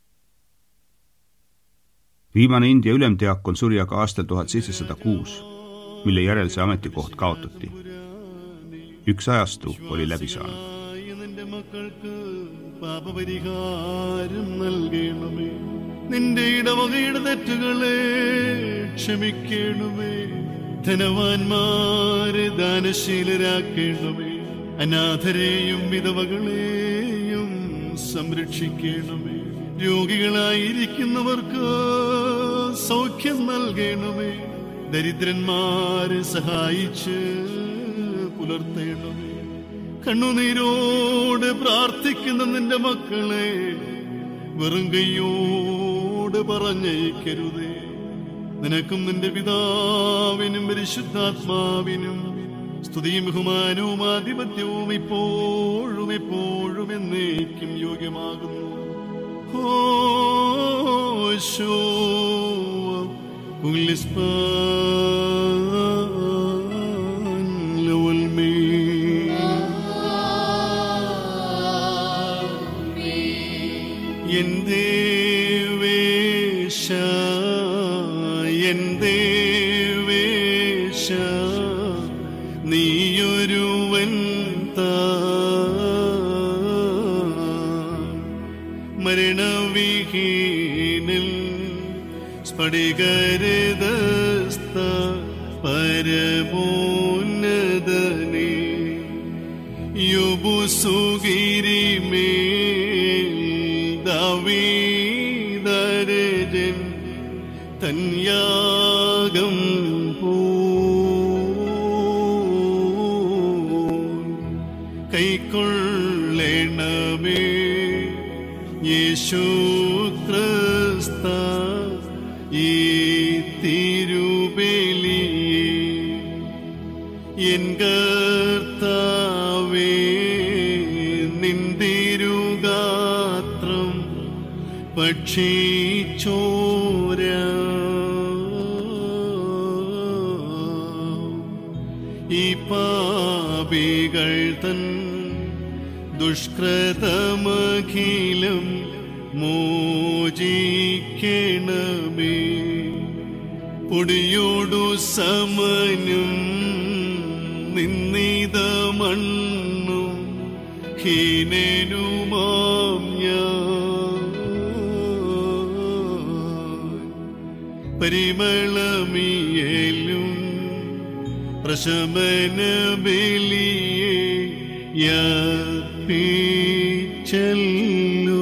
Viimane India ülemdiakon suri aga aastal tuhat seitsesada kuus, mille järel see ametikoht kaotati. Üks ajastu oli läbi saanud. നിന്റെ ഇടവകയുടെ തെറ്റുകളെ ക്ഷമിക്കണമേ. ധനവാന്മാരെ ദാനശീലരാക്കണമേ. അനാഥരെയും വിധവകളെയും സംരക്ഷിക്കണമേ. രോഗികളായിരിക്കുന്നവർക്ക് സൗഖ്യം നൽകണമേ. ദരിദ്രന്മാരെ സഹായിച്ച് പുലർത്തണമേ. കണ്ണുനീരോട് പ്രാർത്ഥിക്കുന്ന നിന്റെ മക്കളെ വെറും കയ്യോട് പറഞ്ഞയക്കരുതേ. നിനക്കും നിന്റെ പിതാവിനും പരിശുദ്ധാത്മാവിനും സ്തുതിയും ബഹുമാനവും ആധിപത്യവും ഇപ്പോഴും എപ്പോഴും എന്നേക്കും യോഗ്യമാകുന്നു. ഹോശോ എൻ ദേവേശ എൻ ദേവേശ നീയൊരുവൻ മരണവിഹീനിൽ സ്ഫടികരദസ്ത പരമോന്നതനേ യുബുസുഗിരിമേ ദാവീദരജൻ തന്യാഗം കൈക്കൊള്ളണമേ യേശു ക്രിസ്ത ഈ തിരുബലിയെ എൻ കർത്താവേ നിന്തിരുഗാത്രം പക്ഷിച്ചോര ഈ പാപികൾ തൻ ദുഷ്കൃതമഖിലം മോചിക്കണമേ. പൊടിയോടു സമനും നിന്നിത മണ്ണും ഹീനനുമാം ഞാൻ പരിമളമിയലും പ്രശമന ബലിയെ യർപ്പിച്ചല്ലോ.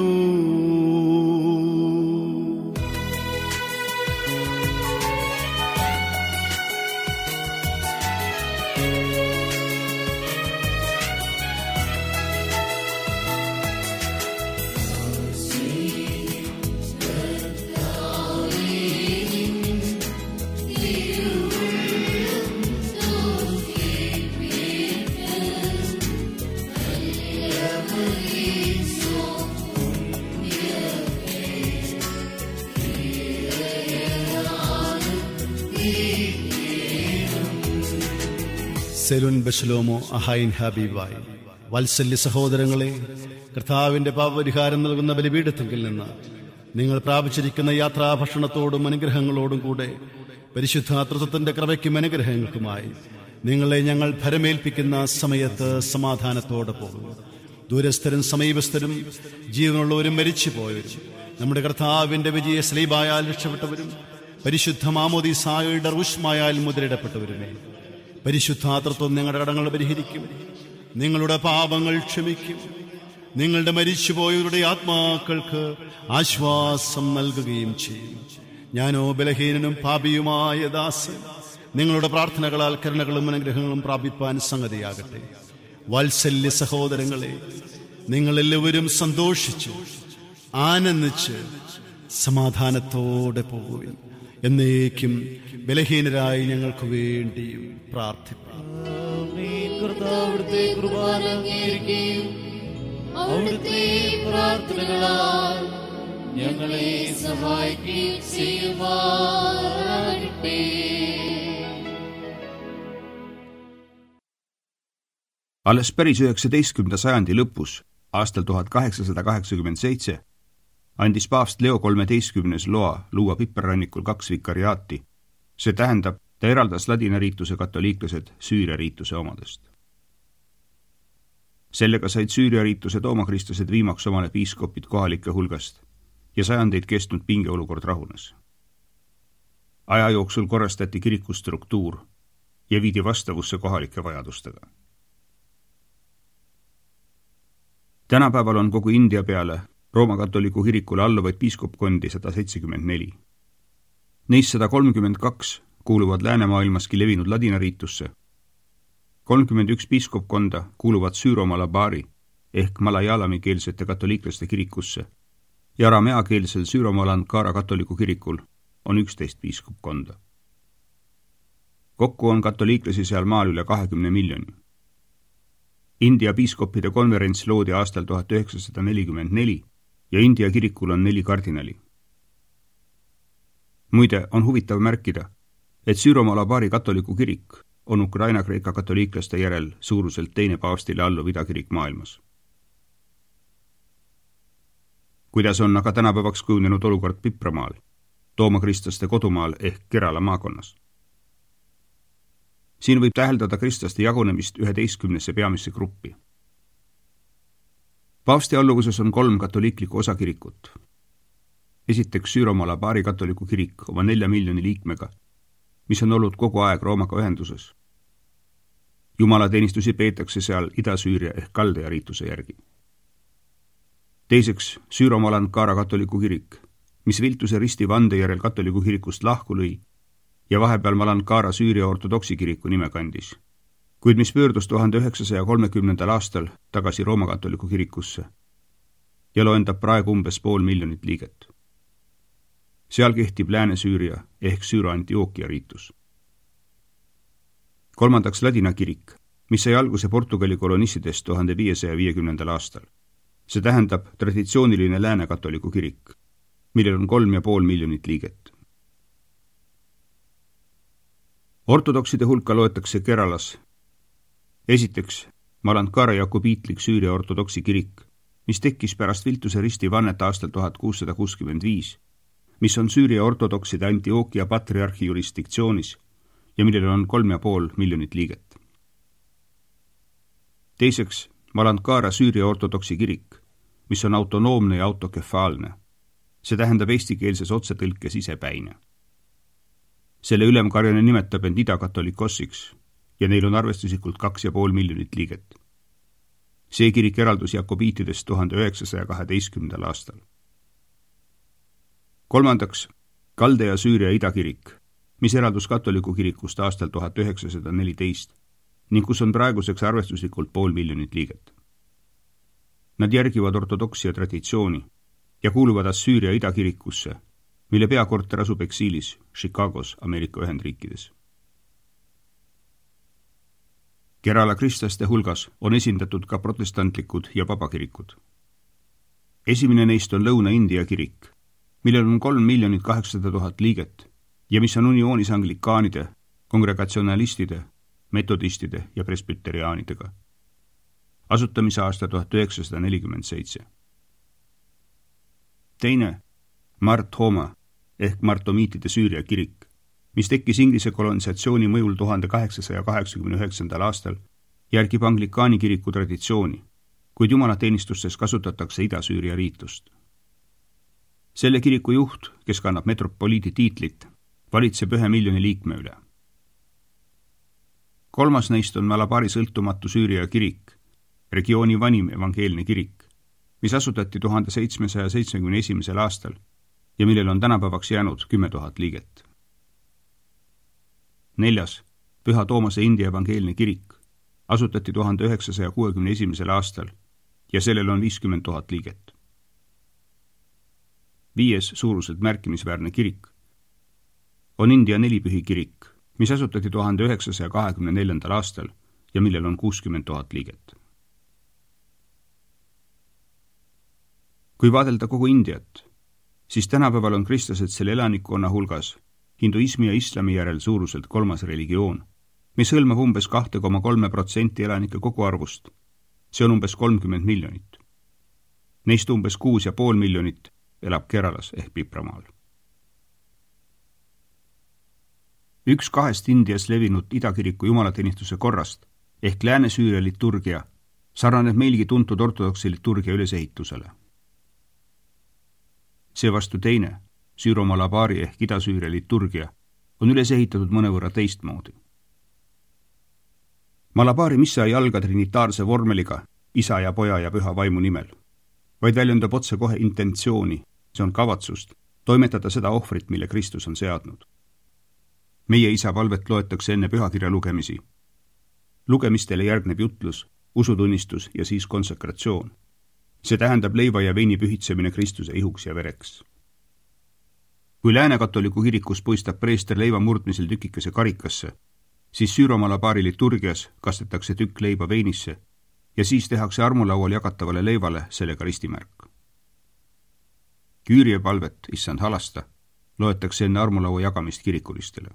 സെലുൻ ബശ്ലോമോ അഹൈൻ ഹബീബായി. വാത്സല്യ സഹോദരങ്ങളെ, കർത്താവിന്റെ പാപപരിഹാരം നൽകുന്ന ബലിപീഠത്തെങ്കിൽ നിന്ന് നിങ്ങൾ പ്രാപിച്ചിരിക്കുന്ന യാത്രാഭക്ഷണത്തോടും അനുഗ്രഹങ്ങളോടും കൂടെ പരിശുദ്ധാതൃത്വത്തിന്റെ കൃപയ്ക്കും അനുഗ്രഹങ്ങൾക്കുമായി നിങ്ങളെ ഞങ്ങൾ ഭരമേൽപ്പിക്കുന്ന സമയത്ത് സമാധാനത്തോടെ പോകും. ദൂരസ്ഥരും സമീപസ്ഥരും ജീവനുള്ളവരും മരിച്ചുപോയവരും നമ്മുടെ കർത്താവിന്റെ വിജയ സ്ലീബായാൽ രക്ഷപ്പെട്ടവരും പരിശുദ്ധ മാമോദീസായുടെ റൂഷ്മായാൽ മുദ്രയിടപ്പെട്ടവരുമേ, പരിശുദ്ധാതൃത്വം നിങ്ങളുടെ കടങ്ങൾ പരിഹരിക്കും, നിങ്ങളുടെ പാപങ്ങൾ ക്ഷമിക്കും, നിങ്ങളുടെ മരിച്ചുപോയവരുടെ ആത്മാക്കൾക്ക് ആശ്വാസം നൽകുകയും ചെയ്യും. ഞാനോ ബലഹീനനും പാപിയുമായ ദാസൻ നിങ്ങളുടെ പ്രാർത്ഥനകളാൽ കരുണകളും അനുഗ്രഹങ്ങളും പ്രാപിപ്പാൻ സംഗതിയാകട്ടെ. വാത്സല്യ സഹോദരങ്ങളെ, നിങ്ങളെല്ലാവരും സന്തോഷിച്ച് ആനന്ദിച്ച് സമാധാനത്തോടെ പോകുവിൻ. എന്നേക്കും ബലഹീനരായി ഞങ്ങൾക്ക് വേണ്ടിയും പ്രാർത്ഥിപ്പാം. അവിടുത്തെ കുർബാന അംഗീകരിക്കുകയും അവിടുത്തെ പ്രാർത്ഥനകളാൽ ഞങ്ങളെ സഹായിക്കുകയും ചെയ്യുമാറാകട്ടെ. alles päris üheksateistkümnenda sajandi lõpus, aastal tuhat kaheksasada kaheksakümmend seitse, andis paavst Leo kolmeteistkümnes loa luua Piperrannikul kaks vikariaati. See tähendab, ta eraldas ladinariituse katoliiklased Süüria riituse omadest. Sellega said Süüria riituse toomakristlased viimaks omale piiskopid kohalike hulgast ja sajandeid kestnud pingeolukord rahunes. Aja jooksul korrastati kiriku struktuur ja viidi vastavusse kohalike vajadustega. Tänapäeval on kogu India peale Rooma katoliku kirikule alluvaid piiskopkondi sada seitsekümmend neli. Neist sada kolmkümmend kaks kuuluvad läänemaailmaski levinud ladinariitusse. kolmkümmend üks piiskopkonda kuuluvad Süüro-Malabari ehk malajalami keelsete katoliiklaste kirikusse ja arameakeelsel Süüro-Malankara katoliku kirikul on üksteist piiskopkonda. Kokku on katoliiklasi seal maal üle kahekümne miljoni. India piiskoppide konverents loodi aastal tuhat üheksasada nelikümmend neli ja India kirikul on neli kardinali. Muide, on huvitav märkida, et Süüro-Malabari katoliku kirik on Ukraina-Kreeka katoliiklaste järel suuruselt teine paavstile alluv idakirik maailmas. Kuidas on aga tänapäevaks kujunenud olukord Pipramaal, toomakristlaste kodumaal ehk Kerala maakonnas? Siin võib täheldada kristlaste jagunemist üheteistkümnesse peamisse gruppi. Paavsti alluvuses on kolm katoliiklikku osakirikut. Esiteks Süüro-Malabari katoliku kirik oma nelja miljoni liikmega, mis on olnud kogu aeg Roomaga ühenduses. Jumalateenistusi peetakse seal Ida-Süüria ehk Kaldea riituse järgi. Teiseks Süüro-Malankara katoliku kirik, mis Viltuse risti vande järel katoliku kirikust lahku lõi ja vahepeal Malankara Süüria ortodoksi kiriku nime kandis, kuid mis pöördus tuhande üheksasaja kolmekümnendal aastal tagasi Rooma katoliku kirikusse ja loendab praegu umbes pool miljonit liiget. Seal kehtib Lääne-Süüria ehk Süüro-Antiookia riitus. Kolmandaks Ladina kirik, mis sai alguse Portugali kolonistidest tuhande viiesaja viiekümnendal aastal. See tähendab traditsiooniline lääne katoliku kirik, millel on kolm ja pool miljonit liiget. Ortodokside hulka loetakse Keralas esiteks Malankara jakobiitlik Süüria ortodoksi kirik, mis tekkis pärast Viltuse risti vannet aastal tuhat kuussada kuuskümmend viis, mis on Süüria ortodokside Antiokia patriarhi jurisdiktsioonis ja millel on kolm ja pool miljonit liiget. Teiseks Malankara Süüria ortodoksi kirik, mis on autonoomne ja autokefaalne. See tähendab eestikeelses otsetõlkes isepäine. Selle ülemkarjane nimetab end idakatolikossiks ja neil on arvestuslikult kaks ja pool miljonit liiget. See kirik eraldus jakobiitidest tuhande üheksasaja kaheteistkümnendal aastal. Kolmandaks Kaldea Süüria idakirik, mis eraldus katoliku kirikust aastal tuhat üheksasada neliteist ning kus on praeguseks arvestuslikult pool miljonit liiget. Nad järgivad ortodoksia traditsiooni ja kuuluvad Assüüria idakirikusse, mille peakorter asub eksiilis Chicagos, Ameerika Ühendriikides. Kerala kristlaste hulgas on esindatud ka protestantlikud ja vabakirikud. Esimene neist on Lõuna-India kirik, millel on kolm miljonit kaheksasada tuhat liiget ja mis on unioonis anglikaanide, kongregatsionalistide, metodistide ja presbyteriaanidega. Asutamise aasta tuhat üheksasada nelikümmend seitse. Teine Mart Homa ehk martomiitide Süüria kirik, mis tekkis Inglise kolonisatsiooni mõjul tuhande kaheksasaja kaheksakümne üheksandal aastal, järgib anglikaani kiriku traditsiooni, kuid jumalateenistustes kasutatakse Ida-Süüria riitust. Selle kiriku juht, kes kannab metropoliidi tiitlit, valitseb ühe miljoni liikme üle. Kolmas neist on Malabari sõltumatu Süüria kirik, regiooni vanim evangeelne kirik, mis asutati tuhande seitsmesaja seitsmekümne esimesel aastal ja millel on tänapäevaks jäänud kümme tuhat liiget. Neljas, Püha Toomase India evangeelne kirik, asutati tuhande üheksasaja kuuekümne esimesel aastal ja sellel on viiskümmend tuhat liiget. Viies suuruselt märkimisväärne kirik on India nelipühi kirik, mis asutati tuhande üheksasaja kahekümne neljandal aastal ja millel on kuuskümmend tuhat liiget. Kui vaadelda kogu Indiat, siis tänapäeval on kristlased selle elanikkonna hulgas hinduismi ja islami järel suuruselt kolmas religioon, mis hõlmab umbes kaks koma kolm protsenti elanike koguarvust. See on umbes kolmkümmend miljonit. Neist umbes kuus ja pool miljonit elab Keralas ehk Pipramaal. Üks kahest Indias levinud idakiriku jumalateenistuse korrast ehk Lääne-Süüria liturgia sarnaneb meilgi tuntud ortodoksi liturgia ülesehitusele. Seevastu teine, Süüro-Malabari ehk Ida-Süüria liturgia, on üles ehitatud mõnevõrra teistmoodi. Malabari missa ei alga trinitaarse vormeliga isa ja poja ja püha vaimu nimel, vaid väljendab otse kohe intentsiooni, see on kavatsust, toimetada seda ohvrit, mille Kristus on seadnud. Meie isa palvet loetakse enne pühakirja lugemisi. Lugemistele järgneb jutlus, usutunnistus ja siis konsekratsioon. See tähendab leiva ja veini pühitsemine Kristuse ihuks ja vereks. Kui Lääne-katoliku kirikus puistab preester leiva murdmisel tükikese karikasse, siis Süüro-Malabari liturgias kastetakse tükk leiba veinisse ja siis tehakse armulaual jagatavale leivale sellega ristimärk. Küürie palvet, issand halasta, loetakse enne armulaua jagamist kirikulistele.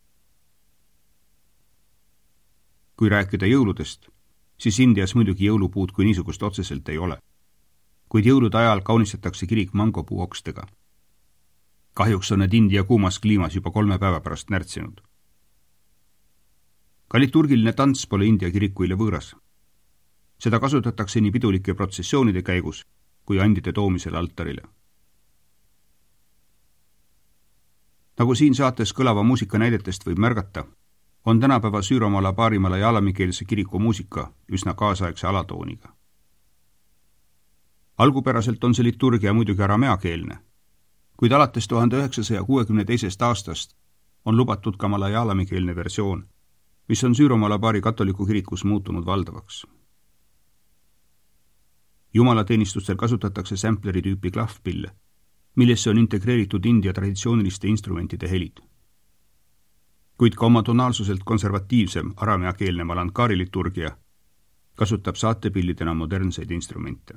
Kui rääkida jõuludest, siis Indias muidugi jõulupuud kui niisugust otseselt ei ole, kuid jõulude ajal kaunistatakse kirik mangopuuokstega. Kahjuks on need India kuumas kliimas juba kolme päeva pärast närtsinud. Ka liturgiline tants pole India kirikuile võõras. Seda kasutatakse nii pidulike protsessioonide käigus kui andide toomisel altarile. Nagu siin saates kõlava muusika näidetest võib märgata, on tänapäeva Süüro-Malabari malajalami-keelse kiriku muusika üsna kaasaegse alatooniga. Algupäraselt on see liturgia muidugi arameakeelne, kuid alates tuhande üheksasaja kuuekümne teisest aastast on lubatud ka malajalami-keelne versioon, mis on Süüro-Malabari katoliku kirikus muutunud valdavaks. Jumalateenistustel kasutatakse sampleri tüüpi klahvpille, millesse on integreeritud India traditsiooniliste instrumentide helid. Kuid ka oma tonaalsuselt konservatiivsem arameakeelne malankari liturgia kasutab saatepillidena modernseid instrumente.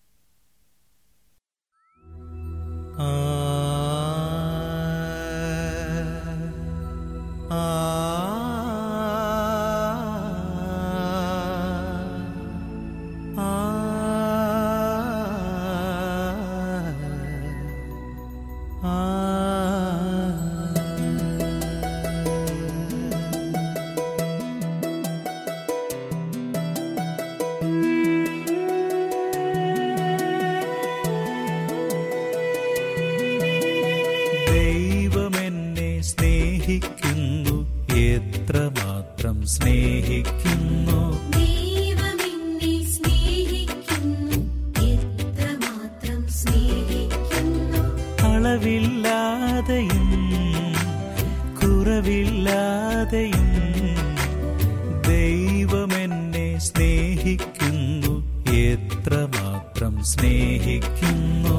എത്രമാത്രം സ്നേഹിക്കുന്നു ദൈവമെന്നെ സ്നേഹിക്കുന്നു എത്രമാത്രം സ്നേഹിക്കുന്നു അളവില്ലാതെയും കുറവില്ലാതെയും ദൈവമെന്നെ സ്നേഹിക്കുന്നു എത്രമാത്രം സ്നേഹിക്കുന്നു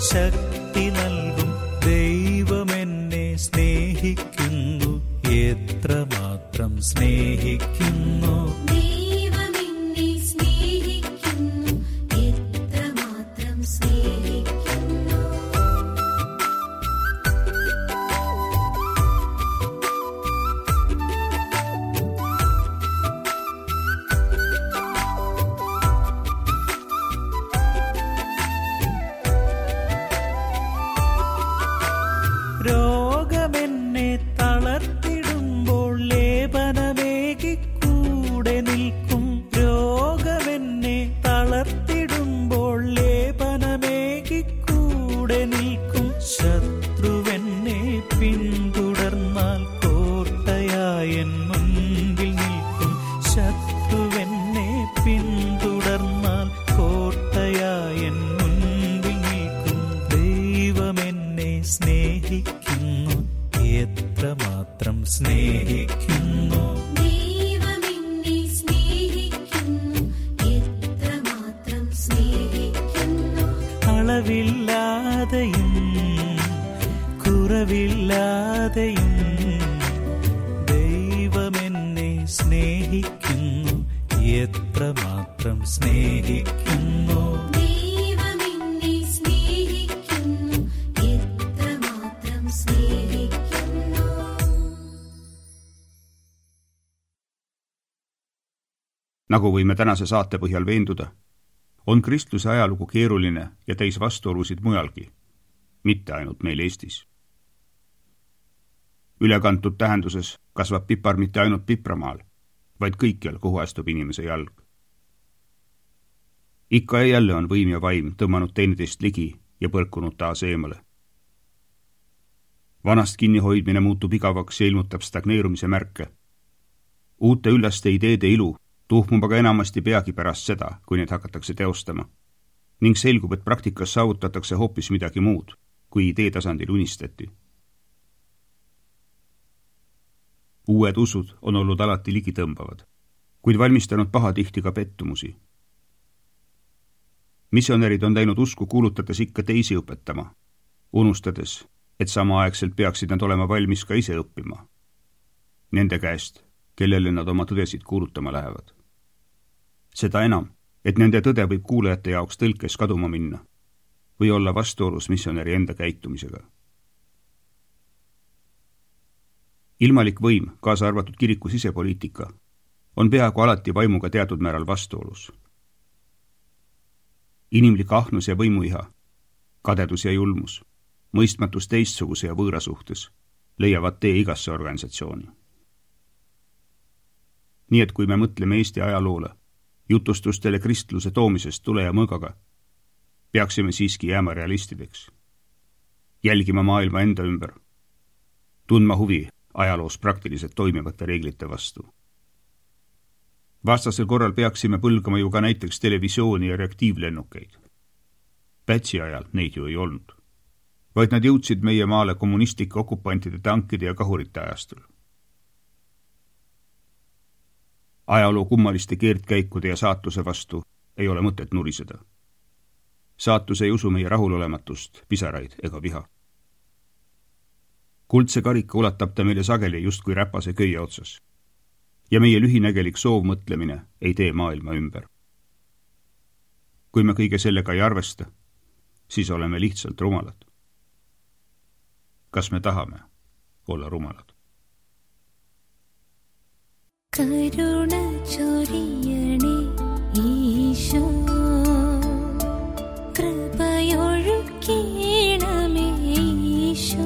ശക്തി നൽകും ദൈവമെന്നെ സ്നേഹിക്കുന്നു, എത്രമാത്രം സ്നേഹിക്കുന്നു. ദൈവമെന്നെ സ്നേഹിക്കുന്നു, എത്രമാത്രം സ്നേഹിക്കുന്നു. രോഗമെന്നെ തളർത്തിടുമ്പോൾ ലേപനമേകി കൂടെ നിൽക്കും. രോഗമെന്നെ തളർത്തിടുമ്പോൾ ലേപനമേകി കൂടെ നിൽക്കും. ശത്രുവെന്നെ പിന്തുടർന്നാൽ കോട്ടയായ എൻ മുൻപിൽ നിൽക്കും. ശത്രുവെന്നെ പിന്തുടർന്നാൽ കോട്ടയായ എൻ മുൻപിൽ നിൽക്കും. ദൈവമെന്നെ സ്നേഹിക്കുന്നു, എത്രമാത്രം സ്നേഹിക്കുന്നു. ദൈവമെന്നെ സ്നേഹിക്കുന്നു, എത്രമാത്രം സ്നേഹിക്കുന്നു. അളവില്ലാതെയും കുറവില്ലാതെയും ദൈവമെന്നെ സ്നേഹിക്കുന്നു, എത്രമാത്രം സ്നേഹിക്കുന്നു. ദൈവമെന്നെ സ്നേഹിക്കുന്നു, എത്രമാത്രം സ്നേഹിക്കുന്നു. nagu võime tänase saate põhjal veenduda, on kristluse ajalugu keeruline ja täis vastuolusid mujalgi, mitte ainult meil Eestis. Ülekantud tähenduses kasvab pipar mitte ainult Pipramaal, vaid kõikjal, kuhu astub inimese jalg. Ikka ja jälle on võim ja vaim tõmmanud teineteist ligi ja põrkunud taas eemale. Vanast kinnihoidmine muutub igavaks ja ilmutab stagneerumise märke. Uute üllaste ideede ilu tuhmub aga enamasti peagi pärast seda, kui neid hakatakse teostama, ning selgub, et praktikas saavutatakse hoopis midagi muud, kui idee tasandil unistati. Uued usud on olnud alati ligitõmbavad, kuid valmistanud pahatihti ka pettumusi. Missionärid on läinud usku kuulutades ikka teisi õpetama, unustades, et samaaegselt peaksid nad olema valmis ka ise õppima. Nende käest, kellele nad oma tõdesid kuulutama lähevad. Seda enam, et nende tõde võib kuulajate jaoks tõlkes kaduma minna või olla vastuolus missionäri enda käitumisega. Ilmalik võim, kaasa arvatud kiriku sisepoliitika, on peaaegu alati vaimuga teatud määral vastuolus. Inimlik ahnus ja võimuiha, kadedus ja julmus, mõistmatus teistsuguse ja võõra suhtes leiavad tee igasse organisatsiooni. Nii et kui me mõtleme Eesti ajaloole, jutustustele kristluse toomisest tule ja mõõgaga, peaksime siiski jääma realistideks, jälgima maailma enda ümber, tundma huvi ajaloos praktiliselt toimivate reeglite vastu. Vastasel korral peaksime põlgama ju ka näiteks televisiooni ja reaktiivlennukeid. Pätsi ajal neid ju ei olnud, vaid nad jõudsid meie maale kommunistlike okupantide tankide ja kahurite ajastul. Ajaloo kummaliste keerdkäikude ja saatuse vastu ei ole mõtet nuriseda. Saatus ei usu meie rahulolematust, pisaraid ega viha. Kuldse karika ulatab ta meile sageli justkui räpase köie otsas. Ja meie lühinägelik soovmõtlemine ei tee maailma ümber. Kui me kõige sellega ei arvesta, siis oleme lihtsalt rumalad. Kas me tahame olla rumalad? കരുണ ചൊരിയണേ ഈശോ, കൃപയൊഴുക്കേണമേ ഈശോ,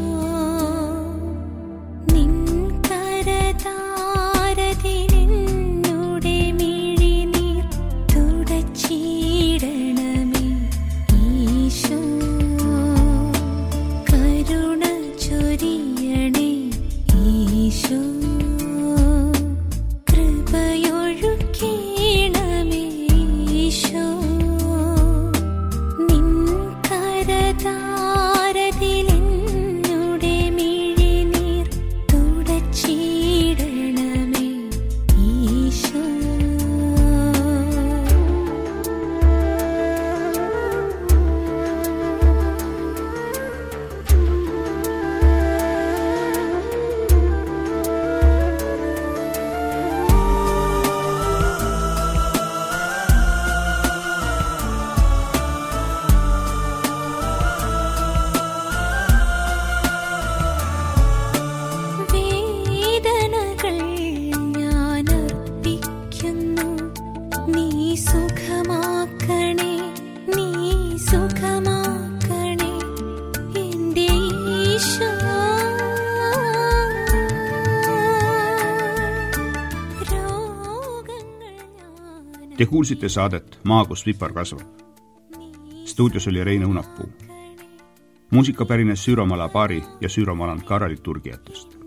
നിൻ കരതാരതിലെന്നുടെ മിഴിനീർ തുടച്ചിടണമേ ഈശോ, കരുണ ചൊരിയണേ ഈശോ, കൃപയൊഴുക്കേണമേ ഈശോ. സുഖമാക്കണേ എൻ്റെ Isho. Te kuulsite saadet Maa, kus vipar kasvab. Stuudios oli Reine Unapuu. Muusika pärines Süüromaa labaari ja Süüromaa Karaliturgiatest.